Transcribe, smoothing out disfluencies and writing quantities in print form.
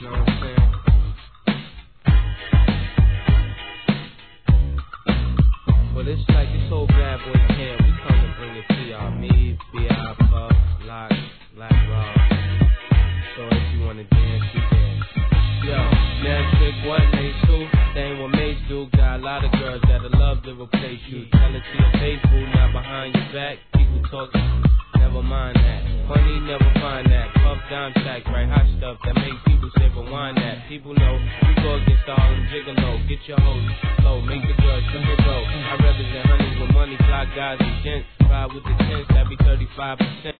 know what I'm saying? Well, it's like this whole bad boy camp. We come to bring it to y'all. Me, B.I., Puff, Lock, Black Rob. So if you wanna dance, you dance. Yo, now trick what ain't true. They ain't what mates do. Got a lot of girls that'll love to replace you. Tell it to your face, boo, not behind your back. People talk, never mind that. Funny, never find that. Puff down stack, right? Hot stuff that make people say rewind that. People know we go against all them gigolo. Get your hoes low, make the girls super go. I represent honeys with money, fly guys and gents. Ride with the tents, that be 35%.